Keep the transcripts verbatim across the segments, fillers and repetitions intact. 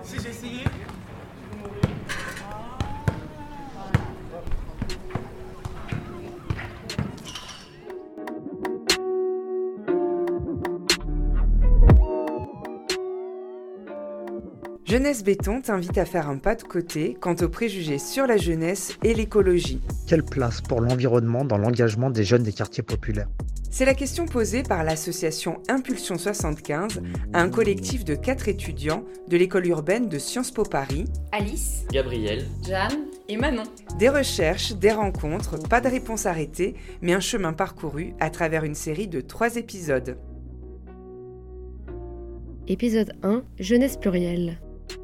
Si j'ai essayé. Jeunesse Béton t'invite à faire un pas de côté quant aux préjugés sur la jeunesse et l'écologie. Quelle place pour l'environnement dans l'engagement des jeunes des quartiers populaires ? C'est la question posée par l'association Impulsion soixante-quinze à un collectif de quatre étudiants de l'école urbaine de Sciences Po Paris. Alice, Gabriel, Jeanne et Manon. Des recherches, des rencontres, pas de réponse arrêtée, mais un chemin parcouru à travers une série de trois épisodes. Épisode un, Jeunesse plurielle.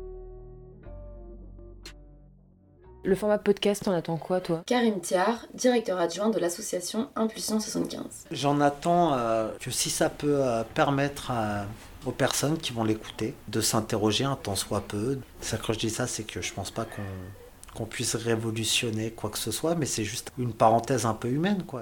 Le format podcast, on attend quoi, toi ? Karim Thiard, directeur adjoint de l'association Impulsion soixante-quinze. J'en attends euh, que si ça peut euh, permettre euh, aux personnes qui vont l'écouter de s'interroger un tant soit peu. Ça, quand je dis ça, c'est que je pense pas qu'on, qu'on puisse révolutionner quoi que ce soit, mais c'est juste une parenthèse un peu humaine, quoi.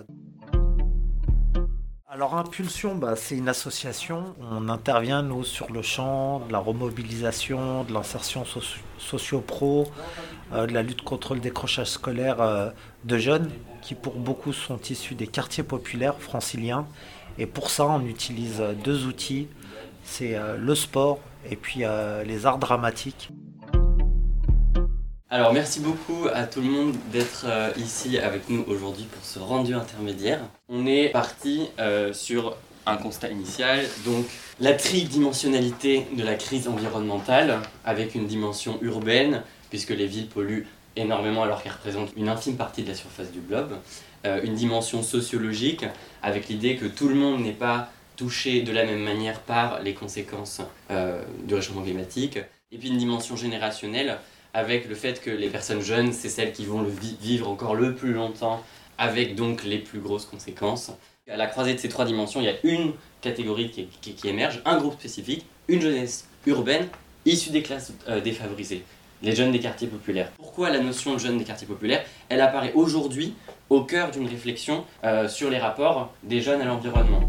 Alors Impulsion, bah, c'est une association. On intervient, nous, sur le champ de la remobilisation, de l'insertion socio- socio-pro, euh, de la lutte contre le décrochage scolaire euh, de jeunes qui, pour beaucoup, sont issus des quartiers populaires franciliens. Et pour ça, on utilise deux outils. C'est euh, le sport et puis euh, les arts dramatiques. alors merci beaucoup à tout le monde d'être euh, ici avec nous aujourd'hui pour ce rendu intermédiaire. On est parti euh, sur un constat initial, donc la tridimensionnalité de la crise environnementale avec une dimension urbaine, puisque les villes polluent énormément alors qu'elles représentent une infime partie de la surface du globe, euh, une dimension sociologique avec l'idée que tout le monde n'est pas touché de la même manière par les conséquences euh, du réchauffement climatique, et puis une dimension générationnelle avec le fait que les personnes jeunes, c'est celles qui vont le vi- vivre encore le plus longtemps, avec donc les plus grosses conséquences. À la croisée de ces trois dimensions, il y a une catégorie qui, qui, qui émerge, un groupe spécifique, une jeunesse urbaine issue des classes euh, défavorisées, les jeunes des quartiers populaires. Pourquoi la notion de jeunes des quartiers populaires ? Elle apparaît aujourd'hui au cœur d'une réflexion euh, sur les rapports des jeunes à l'environnement.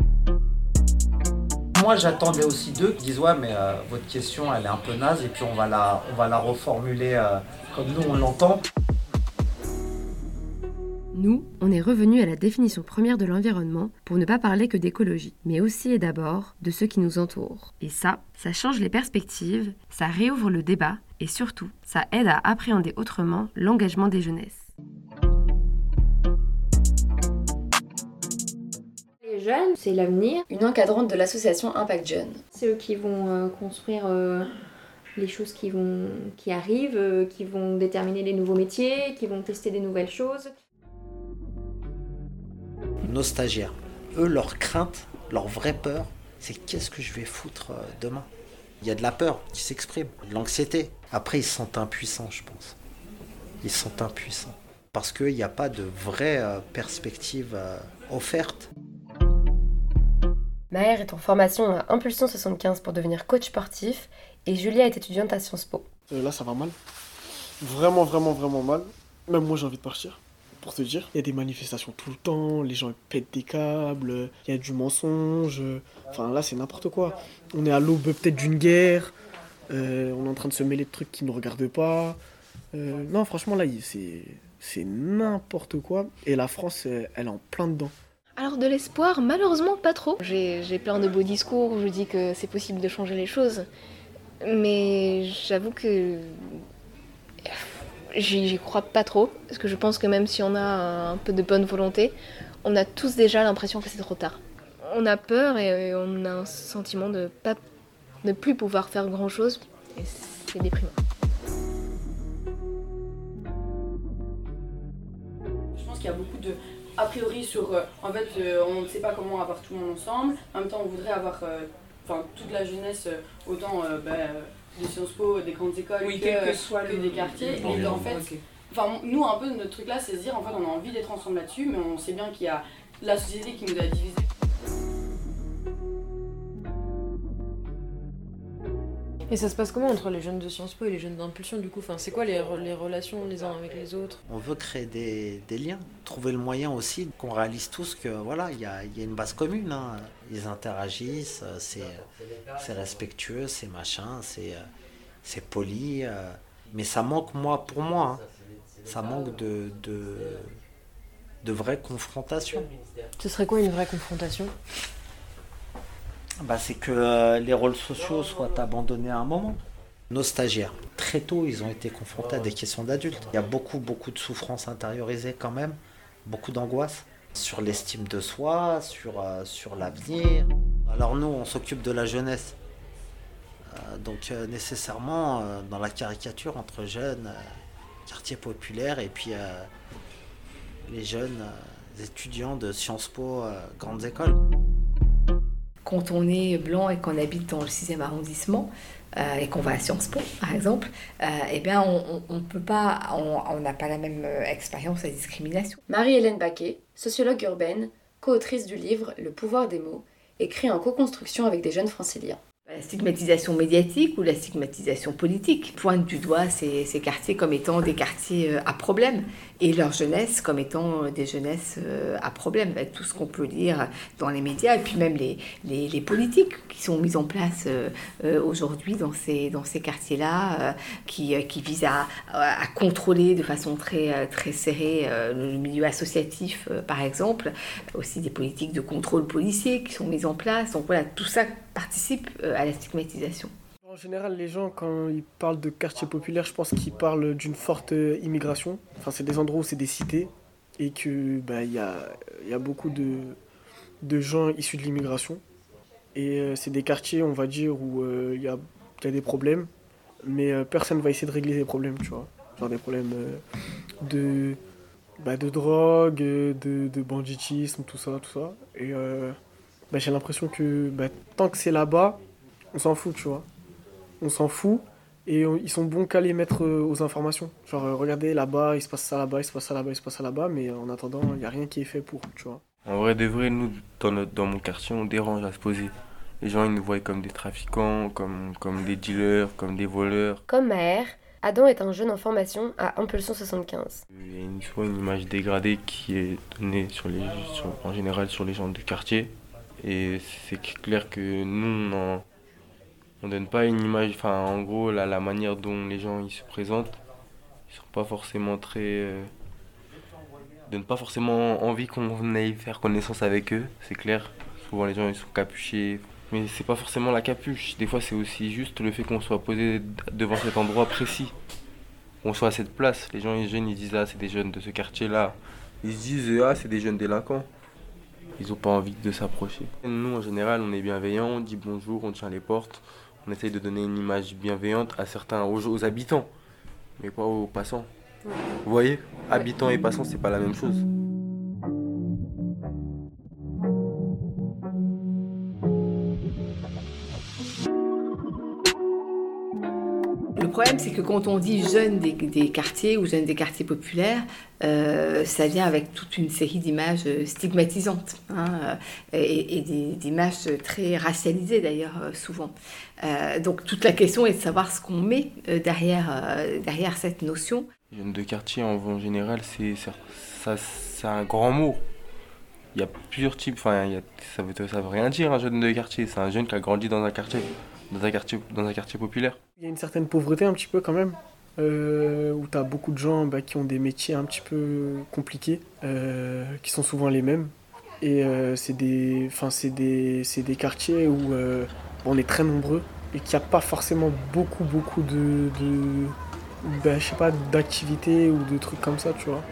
Moi, j'attendais aussi d'eux qui disent « Ouais, mais euh, votre question, elle est un peu naze et puis on va la, on va la reformuler euh, comme nous, on l'entend. » Nous, on est revenus à la définition première de l'environnement pour ne pas parler que d'écologie, mais aussi et d'abord de ceux qui nous entourent. Et ça, ça change les perspectives, ça réouvre le débat et surtout, ça aide à appréhender autrement l'engagement des jeunesses. Les jeunes, c'est l'avenir. Une encadrante de l'association Impact Jeunes. C'est eux qui vont euh, construire euh, les choses qui, vont, qui arrivent, euh, qui vont déterminer les nouveaux métiers, qui vont tester des nouvelles choses. Nos stagiaires, eux, leur crainte, leur vraie peur, c'est qu'est-ce que je vais foutre euh, demain ? Il y a de la peur qui s'exprime, de l'anxiété. Après, ils se sentent impuissants, je pense. Ils se sentent impuissants. Parce qu'il n'y a pas de vraie euh, perspective euh, offerte. Maher est en formation à Impulsion soixante-quinze pour devenir coach sportif et Julia est étudiante à Sciences Po. Euh, là, ça va mal. Vraiment, vraiment, vraiment mal. Même moi, j'ai envie de partir. Pour te dire, il y a des manifestations tout le temps, les gens ils pètent des câbles, il y a du mensonge. Enfin, là, c'est n'importe quoi. On est à l'aube peut-être d'une guerre. Euh, on est en train de se mêler de trucs qui ne nous regardent pas. Euh, non, franchement, là, c'est, c'est n'importe quoi. Et la France, elle est en plein dedans. Alors de l'espoir, malheureusement pas trop. J'ai, j'ai plein de beaux discours où je dis que c'est possible de changer les choses. Mais j'avoue que j'y, j'y crois pas trop. Parce que je pense que même si on a un peu de bonne volonté, on a tous déjà l'impression que c'est trop tard. On a peur et on a un sentiment de pas, ne plus pouvoir faire grand chose. Et c'est déprimant. Je pense qu'il y a beaucoup de a priori sur euh, en fait euh, on ne sait pas comment avoir tout le monde ensemble, en même temps on voudrait avoir euh, enfin toute la jeunesse euh, autant euh, bah, de Sciences Po, des grandes écoles oui, que, que, que, soit que le... des quartiers et en fait okay. Enfin nous un peu notre truc là c'est se dire en fait on a envie d'être ensemble là-dessus mais on sait bien qu'il y a la société qui nous a divisés. Et ça se passe comment entre les jeunes de Sciences Po et les jeunes d'Impulsion du coup enfin, c'est quoi les, les relations les uns avec les autres ? On veut créer des, des liens, trouver le moyen aussi qu'on réalise tous que voilà, il y a, y a une base commune. Hein. Ils interagissent, c'est, c'est respectueux, c'est machin, c'est, c'est poli, euh, mais ça manque, moi, pour moi, hein, ça manque de, de, de vraies confrontations. Ce serait quoi une vraie confrontation ? Bah, c'est que euh, les rôles sociaux soient abandonnés à un moment. Nos stagiaires, très tôt, ils ont été confrontés à des questions d'adultes. Il y a beaucoup, beaucoup de souffrances intériorisées quand même, beaucoup d'angoisse sur l'estime de soi, sur, euh, sur l'avenir. Alors nous, on s'occupe de la jeunesse. Euh, donc euh, nécessairement, euh, dans la caricature entre jeunes, euh, quartier populaire, et puis euh, les jeunes euh, étudiants de Sciences Po, euh, grandes écoles. Quand on est blanc et qu'on habite dans le sixième arrondissement euh, et qu'on va à Sciences Po, par exemple, euh, eh bien, on, on, on peut pas, on n'a pas la même expérience à discrimination. Marie-Hélène Baquet, sociologue urbaine, co-autrice du livre Le pouvoir des mots, écrit en co-construction avec des jeunes franciliens. La stigmatisation médiatique ou la stigmatisation politique pointe du doigt ces, ces quartiers comme étant des quartiers à problème et leur jeunesse comme étant des jeunesses à problème, avec tout ce qu'on peut lire dans les médias et puis même les, les, les politiques qui sont mises en place euh, aujourd'hui dans ces, dans ces quartiers-là, euh, qui, qui visent à, à contrôler de façon très, très serrée euh, le milieu associatif, euh, par exemple, aussi des politiques de contrôle policier qui sont mises en place. Donc voilà, tout ça participe euh, à la stigmatisation. En général, les gens, quand ils parlent de quartier populaire, je pense qu'ils parlent d'une forte immigration. Enfin, c'est des endroits où c'est des cités et que bah, y a, y a beaucoup de, de gens issus de l'immigration. Et euh, c'est des quartiers, on va dire, où il euh, y, a, y a des problèmes, mais euh, personne ne va essayer de régler ces problèmes, tu vois. Genre des problèmes euh, de, bah, de drogue, de, de banditisme, tout ça, tout ça. Et euh, bah, j'ai l'impression que bah, tant que c'est là-bas, on s'en fout, tu vois. On s'en fout et on, ils sont bons qu'à les mettre euh, aux informations. Genre, euh, regardez, là-bas, il se passe ça là-bas, il se passe ça là-bas, il se passe ça là-bas, mais en attendant, il n'y a rien qui est fait pour, tu vois. En vrai de vrai, nous, dans, notre, dans mon quartier, on dérange à se poser. Les gens, ils nous voient comme des trafiquants, comme, comme des dealers, comme des voleurs. Comme Maher, Adam est un jeune en formation à Impulsion soixante-quinze. Il y a une, soit une image dégradée qui est donnée sur les, sur, en général sur les gens du quartier. Et c'est clair que nous, on en... On donne pas une image, enfin en gros la, la manière dont les gens ils se présentent, ils sont pas forcément très, euh, donnent pas forcément envie qu'on aille faire connaissance avec eux, c'est clair. Souvent les gens ils sont capuchés, mais c'est pas forcément la capuche. Des fois c'est aussi juste le fait qu'on soit posé devant cet endroit précis, qu'on soit à cette place. Les gens les jeunes ils disent ah c'est des jeunes de ce quartier là, ils se disent ah c'est des jeunes délinquants. Ils ont pas envie de s'approcher. Nous en général on est bienveillants, on dit bonjour, on tient les portes. On essaye de donner une image bienveillante à certains, aux, aux habitants, mais pas aux passants. Vous voyez, habitants et passants, c'est pas la même chose. Le problème, c'est que quand on dit jeunes des, des quartiers ou jeunes des quartiers populaires, euh, ça vient avec toute une série d'images stigmatisantes hein, et, et des, d'images très racialisées d'ailleurs souvent. Euh, donc toute la question est de savoir ce qu'on met derrière, euh, derrière cette notion. Jeunes de quartier en, en général, c'est, ça, c'est un grand mot. Il y a plusieurs types, enfin, il y a, ça ne veut, ça veut rien dire un jeune de quartier, c'est un jeune qui a grandi dans un quartier, dans un quartier, dans un quartier populaire. Il y a une certaine pauvreté un petit peu quand même, euh, où tu as beaucoup de gens bah, qui ont des métiers un petit peu compliqués, euh, qui sont souvent les mêmes. Et euh, c'est, des, c'est, des, c'est des quartiers où euh, on est très nombreux et qu'il n'y a pas forcément beaucoup, beaucoup de, de bah, je sais pas, d'activités ou de trucs comme ça, tu vois.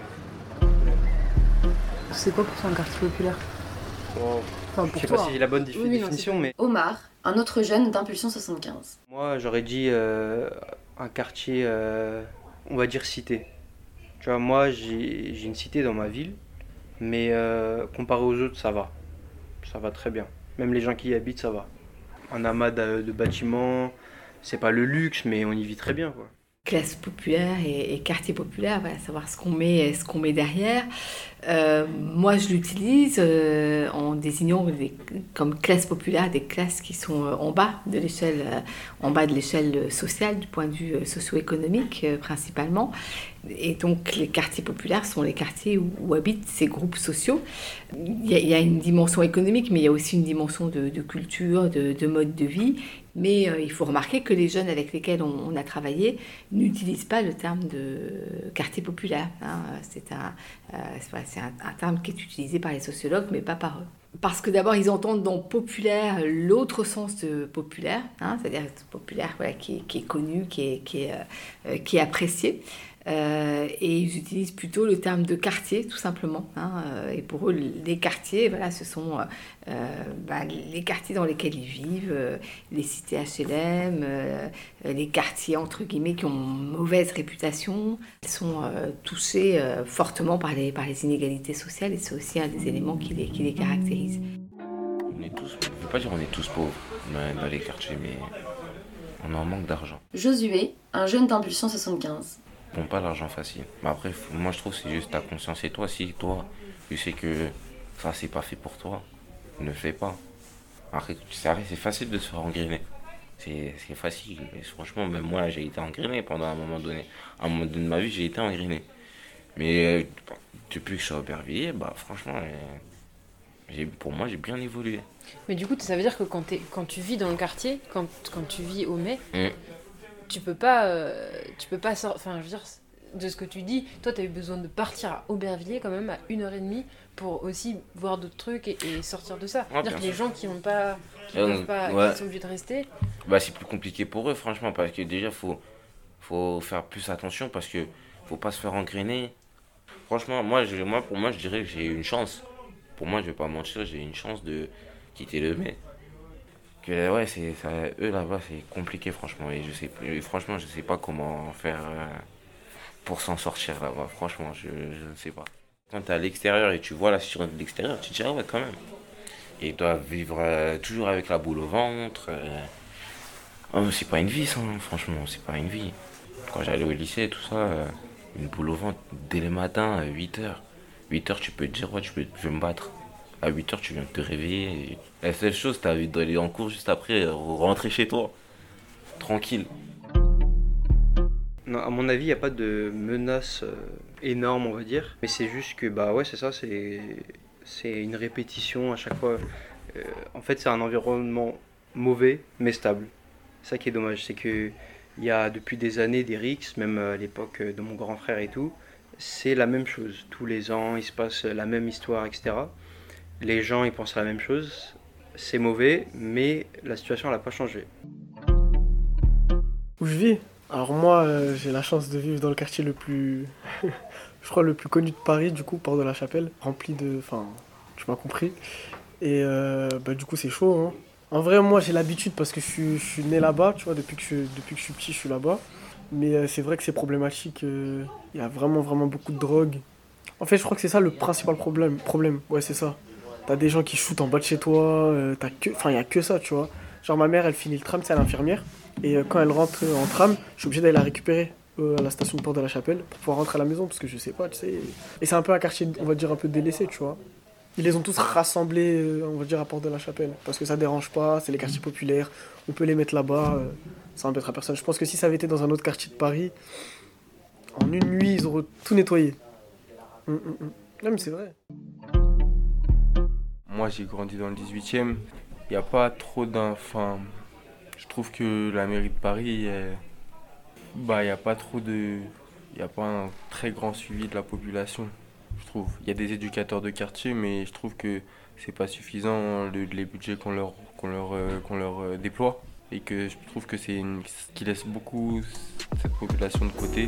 C'est quoi pour toi un quartier populaire ? Oh, enfin, pour je sais toi. pas si j'ai la bonne Oui, oui, définition, non, mais... Omar, un autre jeune d'Impulsion soixante-quinze. Moi, j'aurais dit euh, un quartier, euh, on va dire cité. Tu vois, moi, j'ai, j'ai une cité dans ma ville, mais euh, comparé aux autres, ça va. Ça va très bien. Même les gens qui y habitent, ça va. Un amas de, de bâtiments, c'est pas le luxe, mais on y vit très bien, quoi. Classe populaire et, et quartier populaire, voilà, savoir ce qu'on met, ce qu'on met derrière. Euh, moi, je l'utilise euh, en désignant des, comme classe populaire des classes qui sont euh, en bas de l'échelle, euh, en bas de l'échelle sociale, du point de vue euh, socio-économique euh, principalement. Et donc les quartiers populaires sont les quartiers où, où habitent ces groupes sociaux. Il y, a, il y a une dimension économique, mais il y a aussi une dimension de, de culture, de, de mode de vie. Mais euh, il faut remarquer que les jeunes avec lesquels on, on a travaillé n'utilisent pas le terme de quartier populaire. Hein. C'est, un, euh, c'est un, un terme qui est utilisé par les sociologues, mais pas par eux. Parce que d'abord, ils entendent dans populaire l'autre sens de populaire, hein, c'est-à-dire populaire voilà, qui, qui est connu, qui est, qui est, euh, qui est apprécié. Euh, et ils utilisent plutôt le terme de quartier, tout simplement. Hein, euh, et pour eux, les quartiers, voilà, ce sont euh, bah, les quartiers dans lesquels ils vivent, euh, les cités H L M, euh, les quartiers, entre guillemets, qui ont mauvaise réputation. Ils sont euh, touchés euh, fortement par les, par les inégalités sociales, et c'est aussi un des éléments qui les, qui les caractérise. On est tous, je ne veux pas dire on est tous pauvres dans les quartiers, mais on en manque d'argent. Josué, un jeune d'Impulsion soixante-quinze. Bon, pas l'argent facile. Mais après, moi je trouve que c'est juste ta conscience et toi. Si toi, tu sais que ça c'est pas fait pour toi, ne le fais pas. Après, c'est vrai, c'est facile de se faire engrainer. C'est, c'est facile. Mais franchement, même moi j'ai été engrainé pendant un moment donné. À un moment donné de ma vie, j'ai été engrainé. Mais euh, depuis que je suis à Aubervilliers, bah franchement, euh, j'ai, pour moi j'ai bien évolué. Mais du coup, ça veut dire que quand, t'es, quand tu vis dans le quartier, quand, quand tu vis au Mai, mmh. tu peux pas, euh, tu peux pas sortir, enfin je veux dire, de ce que tu dis, toi tu as eu besoin de partir à Aubervilliers quand même à une heure et demie pour aussi voir d'autres trucs et, et sortir de ça. Ouais, c'est-à-dire que les gens qui n'ont pas, qui euh, peuvent pas, ouais. qui sont obligés de rester. Bah c'est plus compliqué pour eux franchement parce que déjà faut, faut faire plus attention parce que faut pas se faire engrainer. Franchement moi, je, moi pour moi je dirais que j'ai une chance. Pour moi je vais pas mentir, j'ai une chance de quitter le Mai. Que, ouais, c'est, ça, eux là-bas c'est compliqué franchement et je sais, franchement je sais pas comment faire euh, pour s'en sortir là-bas, franchement je, je ne sais pas. Quand t'es à l'extérieur et tu vois la situation de l'extérieur, tu te dis ah ouais quand même. Et ils doivent vivre euh, toujours avec la boule au ventre. Euh... Oh, c'est pas une vie ça, hein, franchement, c'est pas une vie. Quand j'allais au lycée tout ça, euh, une boule au ventre dès le matin à huit heures. huit heures tu peux te dire ouais tu peux, je vais me battre. À huit heures, tu viens de te réveiller. Et la seule chose, tu as envie d'aller en cours juste après, rentrer chez toi. Tranquille. Non, à mon avis, il n'y a pas de menace euh, énorme, on va dire. Mais c'est juste que, bah ouais, c'est ça, c'est, c'est une répétition à chaque fois. Euh, en fait, c'est un environnement mauvais, mais stable. C'est ça qui est dommage. C'est qu'il y a depuis des années des rixes, même à l'époque de mon grand frère et tout. C'est la même chose. Tous les ans, il se passe la même histoire, et cetera. Les gens ils pensent à la même chose, c'est mauvais, mais la situation elle n'a pas changé. Où je vis ? Alors moi euh, j'ai la chance de vivre dans le quartier le plus, je crois le plus connu de Paris, du coup, Porte de la Chapelle, rempli de, enfin, tu m'as compris. Et euh, bah du coup c'est chaud. Hein. En vrai moi j'ai l'habitude parce que je suis, je suis né là-bas, tu vois, depuis que je, depuis que je suis petit je suis là-bas. Mais euh, c'est vrai que c'est problématique. Il euh, y a vraiment vraiment beaucoup de drogue. En fait je crois que c'est ça le principal problème. Problème, ouais c'est ça. T'as des gens qui shootent en bas de chez toi, euh, t'as que... enfin il n'y a que ça, tu vois. Genre ma mère, elle finit le tram, c'est à l'infirmière, et euh, quand elle rentre en tram, je suis obligé d'aller la récupérer euh, à la station de Porte de la Chapelle pour pouvoir rentrer à la maison, parce que je sais pas, tu sais. Et c'est un peu un quartier, on va dire, un peu délaissé, tu vois. Ils les ont tous rassemblés, euh, on va dire, à Porte de la Chapelle, parce que ça dérange pas, c'est les quartiers populaires, on peut les mettre là-bas, euh, ça embêtera personne. Je pense que si ça avait été dans un autre quartier de Paris, en une nuit, ils auraient tout nettoyé. Hum, hum, hum. Non mais c'est vrai. Moi, j'ai grandi dans le dix-huitième. Il n'y a pas trop d'un... Enfin, je trouve que la mairie de Paris, elle... bah, il n'y a pas trop de... Il n'y a pas un très grand suivi de la population, je trouve. Il y a des éducateurs de quartier, mais je trouve que c'est pas suffisant le, les budgets qu'on leur, qu'on leur, euh, qu'on leur euh, déploie. Et que je trouve que c'est une... qui laisse beaucoup cette population de côté.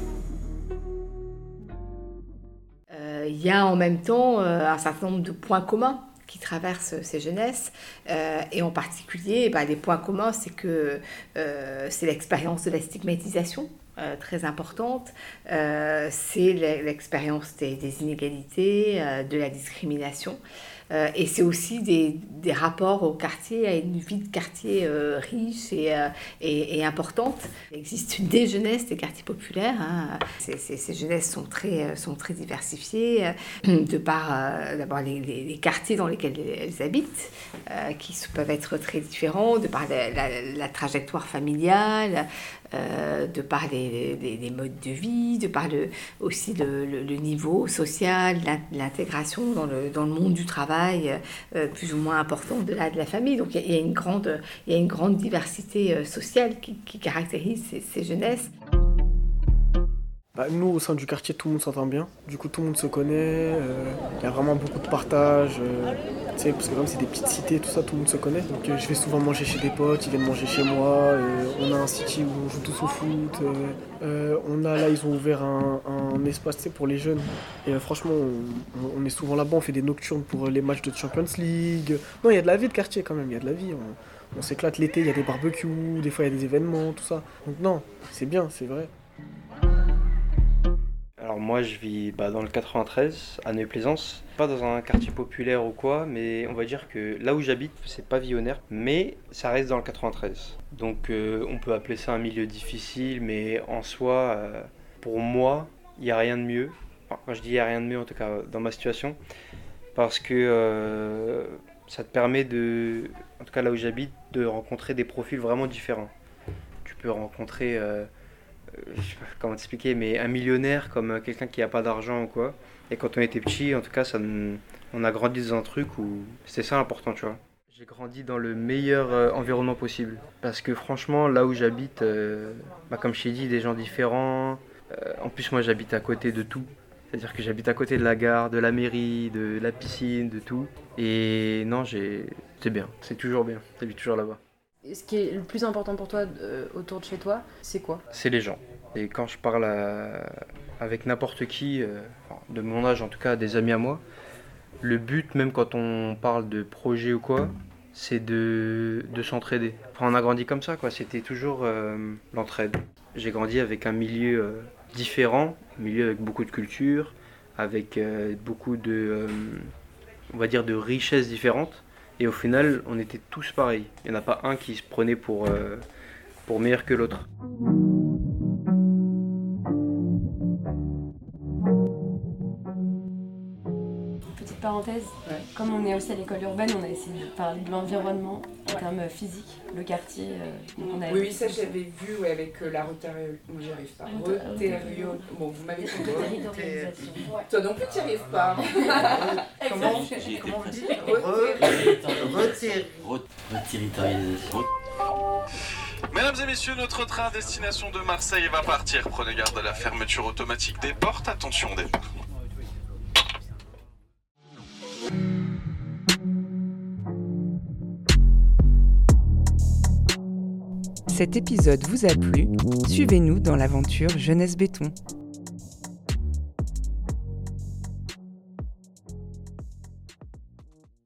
Euh, il y a en même temps euh, un certain nombre de points communs qui traversent ces jeunesses, euh, et en particulier, bah, les points communs, c'est que euh, c'est l'expérience de la stigmatisation, euh, très importante, euh, c'est l'expérience des, des inégalités, euh, de la discrimination, euh, et c'est aussi des, des rapports au quartier, à une vie de quartier euh, riche et, euh, et, et importante. Il existe des jeunesses des quartiers populaires, hein. ces, ces, ces jeunesses sont très, sont très diversifiées, de par euh, d'abord les, les, les quartiers dans lesquels elles habitent, euh, qui peuvent être très différents, de par la, la, la trajectoire familiale, euh, de par des, des, des modes de vie, de par le, aussi le, le, le niveau social, l'intégration dans le, dans le monde du travail, euh, plus ou moins important de la, de la famille. Donc il y, y a une grande, il y a une grande diversité sociale qui, qui caractérise ces, ces jeunesses. Bah, nous, au sein du quartier, tout le monde s'entend bien. Du coup, tout le monde se connaît. Il euh, y a vraiment beaucoup de partage. Euh, parce que comme c'est des petites cités, tout ça, tout le monde se connaît. Donc euh, je vais souvent manger chez des potes, ils viennent manger chez moi. Euh, on a un city où on joue tous au foot. Euh, euh, on a là, ils ont ouvert un, un espace pour les jeunes. Et euh, franchement, on, on est souvent là-bas, on fait des nocturnes pour les matchs de Champions League. Non, il y a de la vie de quartier quand même, il y a de la vie. On, on s'éclate l'été, il y a des barbecues, des fois il y a des événements, tout ça. Donc non, c'est bien, c'est vrai. Alors moi je vis bah, dans le quatre-vingt-treize, à Neuilly-Plaisance, pas dans un quartier populaire ou quoi, mais on va dire que là où j'habite c'est pavillonnaire, mais ça reste dans le quatre-vingt-treize. Donc euh, on peut appeler ça un milieu difficile, mais en soi, euh, pour moi, il n'y a rien de mieux. Enfin, quand je dis il n'y a rien de mieux en tout cas dans ma situation, parce que euh, ça te permet de, en tout cas là où j'habite, de rencontrer des profils vraiment différents. Tu peux rencontrer... Euh, je sais pas comment t'expliquer, mais un millionnaire comme quelqu'un qui a pas d'argent ou quoi. Et quand on était petit, en tout cas, ça, on a grandi dans un truc où c'était ça l'important, tu vois. J'ai grandi dans le meilleur euh, environnement possible. Parce que franchement, là où j'habite, euh, bah, comme je t'ai dit, des gens différents. Euh, en plus, moi, j'habite à côté de tout. C'est-à-dire que j'habite à côté de la gare, de la mairie, de la piscine, de tout. Et non, j'ai... c'est bien, c'est toujours bien. J'habite toujours là-bas. Ce qui est le plus important pour toi euh, autour de chez toi, c'est quoi? C'est les gens. Et quand je parle à, avec n'importe qui, euh, de mon âge en tout cas, des amis à moi, le but, même quand on parle de projet ou quoi, c'est de, de s'entraider. Enfin, on a grandi comme ça, quoi. C'était toujours euh, l'entraide. J'ai grandi avec un milieu euh, différent, un milieu avec beaucoup de culture, avec euh, beaucoup de, euh, on va dire, de richesses différentes. Et au final, on était tous pareils. Il n'y en a pas un qui se prenait pour, euh, pour meilleur que l'autre. Petite parenthèse, ouais. Comme on est aussi à l'école urbaine, on a essayé de parler de l'environnement en ouais. termes physiques, le quartier. Euh, on a oui, oui, ça j'avais vu ouais, avec euh, la rotério... J'y arrive pas. Rotério... Bon, vous m'avez compris. Territorialisation. Ouais. Toi non plus, tu n'y arrives pas. Comment, comment vous dites Reterritorialisation. Mesdames et messieurs, notre train à destination de Marseille va partir. Prenez garde à la fermeture automatique des portes. Attention au départ. Cet épisode vous a plu, suivez-nous dans l'aventure Jeunesse Béton.